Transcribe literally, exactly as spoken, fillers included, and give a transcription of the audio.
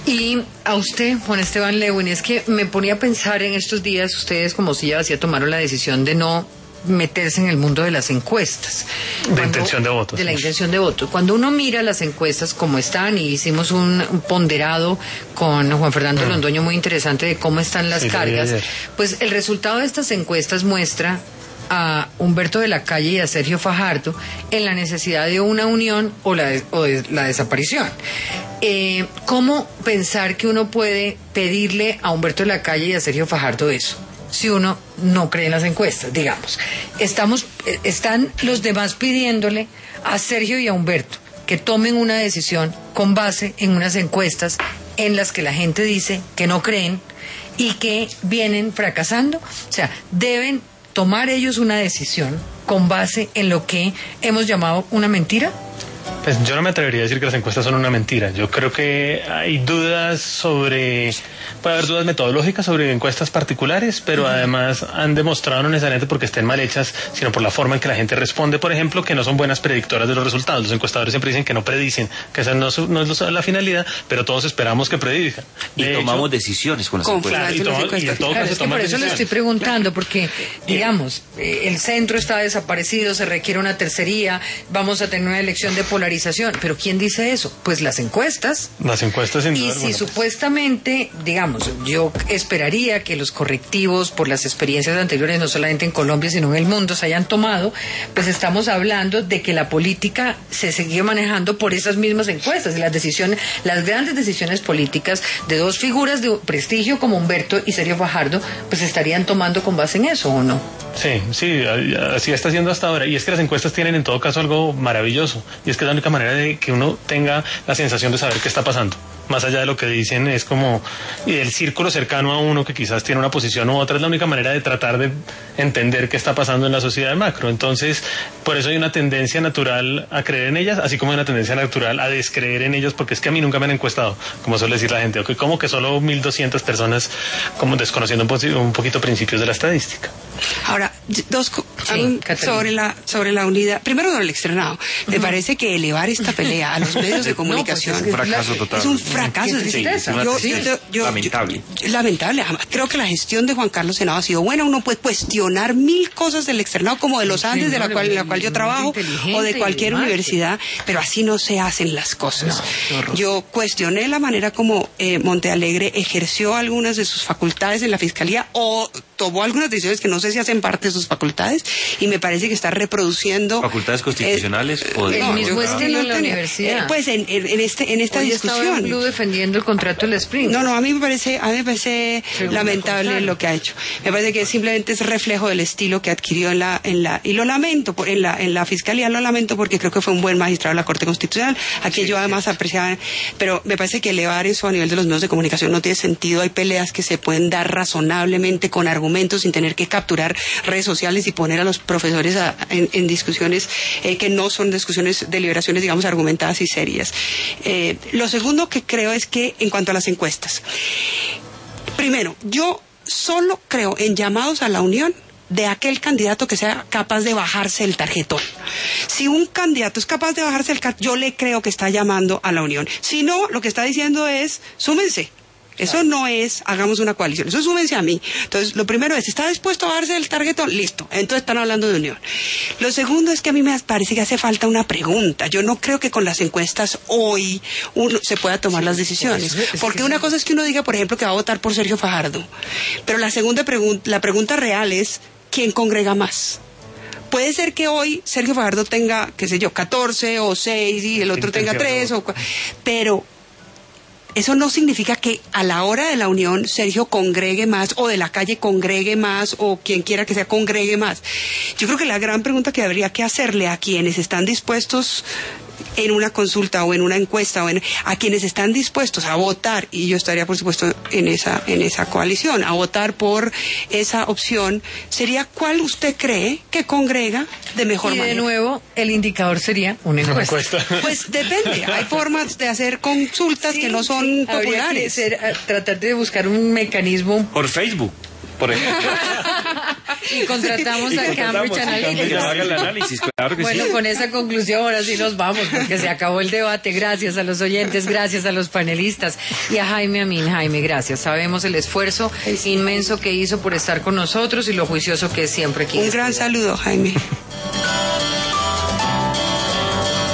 Y a usted, Juan Esteban Lewin, es que me ponía a pensar en estos días, ustedes como si ya hacía tomaron la decisión de no meterse en el mundo de las encuestas. De Cuando, intención de voto. De la intención de voto. Cuando uno mira las encuestas como están, y hicimos un, un ponderado con Juan Fernando mm. Londoño muy interesante de cómo están las sí, cargas, pues el resultado de estas encuestas muestra a Humberto de la Calle y a Sergio Fajardo en la necesidad de una unión o la, de, o de la desaparición. Eh, ¿Cómo pensar que uno puede pedirle a Humberto de la Calle y a Sergio Fajardo eso? Si uno no cree en las encuestas, digamos. Estamos, están los demás pidiéndole a Sergio y a Humberto que tomen una decisión con base en unas encuestas en las que la gente dice que no creen y que vienen fracasando. O sea, deben tomar ellos una decisión con base en lo que hemos llamado una mentira. Pues yo no me atrevería a decir que las encuestas son una mentira. Yo creo que hay dudas sobre... Puede haber dudas metodológicas sobre encuestas particulares, pero uh-huh. además han demostrado no necesariamente porque estén mal hechas, sino por la forma en que la gente responde, por ejemplo, que no son buenas predictoras de los resultados. Los encuestadores siempre dicen que no predicen, que esa no, no es la finalidad, pero todos esperamos que predigan. Y de tomamos hecho, decisiones con las con encuestas. Claro, y, toma, y en todo claro, caso es que por eso le estoy preguntando, porque, digamos, eh, el centro está desaparecido, se requiere una tercería, vamos a tener una elección de polarización, pero ¿quién dice eso? Pues las encuestas. Las encuestas sin Y duda, si bueno, supuestamente, digamos, yo esperaría que los correctivos por las experiencias anteriores, no solamente en Colombia, sino en el mundo, se hayan tomado, pues estamos hablando de que la política se sigue manejando por esas mismas encuestas, y las decisiones, las grandes decisiones políticas de dos figuras de prestigio como Humberto y Sergio Fajardo, pues estarían tomando con base en eso, ¿o no? Sí, sí, así está siendo hasta ahora. Y es que las encuestas tienen en todo caso algo maravilloso, y es que es la única manera de que uno tenga la sensación de saber qué está pasando. Más allá de lo que dicen, es como el círculo cercano a uno que quizás tiene una posición u otra, es la única manera de tratar de entender qué está pasando en la sociedad macro. Entonces, por eso hay una tendencia natural a creer en ellas, así como hay una tendencia natural a descreer en ellas, porque es que a mí nunca me han encuestado, como suele decir la gente, okay, como que solo mil doscientas personas, como desconociendo un, po- un poquito principios de la estadística. Ahora, dos sí, um, sobre la sobre la unidad. Primero, sobre el externado. Uh-huh. Me parece que elevar esta pelea a los medios de comunicación no, pues es, es un fracaso total. Es un fracaso. Sí, es sí, yo, sí, yo, yo, lamentable. Yo, lamentable. Creo que la gestión de Juan Carlos Henao ha sido buena. Uno puede cuestionar mil cosas del externado, como de los Andes, de la cual, la cual yo trabajo, o de cualquier universidad, pero así no se hacen las cosas. No, yo cuestioné la manera como eh, Montealegre ejerció algunas de sus facultades en la fiscalía, o tomó algunas decisiones que no sé si hacen parte de sus facultades, y me parece que está reproduciendo facultades constitucionales eh, o el no, mismo yo, estilo no, en la tenía, universidad. Eh, pues en, en, en este en esta Hoy discusión. Blue defendiendo el contrato del Spring. No, no, a mí me parece a mí me parece Según lamentable lo que ha hecho. Me parece que simplemente es reflejo del estilo que adquirió en la en la y lo lamento por, en la en la fiscalía lo lamento porque creo que fue un buen magistrado de la Corte Constitucional, a quien sí, yo además sí. apreciaba, pero me parece que elevar eso a nivel de los medios de comunicación no tiene sentido. Hay peleas que se pueden dar razonablemente con argumentos sin tener que capturar redes sociales y poner a los profesores a, en, en discusiones eh, que no son discusiones, deliberaciones, digamos, argumentadas y serias. Eh, lo segundo que creo es que en cuanto a las encuestas, primero, yo solo creo en llamados a la unión de aquel candidato que sea capaz de bajarse el tarjetón. Si un candidato es capaz de bajarse el tarjetón, yo le creo que está llamando a la unión. Si no, lo que está diciendo es, súmense. Eso no es, hagamos una coalición, eso súmense a mí. Entonces, lo primero es, ¿está dispuesto a bajarse el tarjetón? Listo, entonces están hablando de unión. Lo segundo es que a mí me parece que hace falta una pregunta. Yo no creo que con las encuestas hoy uno se pueda tomar sí, las decisiones. Pues, es porque que una cosa es que uno diga, por ejemplo, que va a votar por Sergio Fajardo. Pero la segunda pregunta, la pregunta real es, ¿quién congrega más? Puede ser que hoy Sergio Fajardo tenga, qué sé yo, catorce o seis y el otro tenga tres, o, pero eso no significa que a la hora de la unión Sergio congregue más, o de la Calle congregue más, o quien quiera que sea congregue más. Yo creo que la gran pregunta que habría que hacerle a quienes están dispuestos en una consulta o en una encuesta o en, a quienes están dispuestos a votar, y yo estaría por supuesto en esa en esa coalición, a votar por esa opción, sería cuál usted cree que congrega de mejor y manera. Y de nuevo el indicador sería una encuesta. Una encuesta. Pues depende, hay formas de hacer consultas sí, que no son sí, populares. Habría que ser, tratar de buscar un mecanismo por Facebook, por ejemplo. y contratamos a Cambridge Analytica. Claro que bueno, sí. con esa conclusión ahora sí nos vamos, porque se acabó el debate. Gracias a los oyentes, gracias a los panelistas y a Jaime Amin. Jaime, gracias. Sabemos el esfuerzo inmenso que hizo por estar con nosotros y lo juicioso que es siempre aquí. Un gran saludo, Jaime.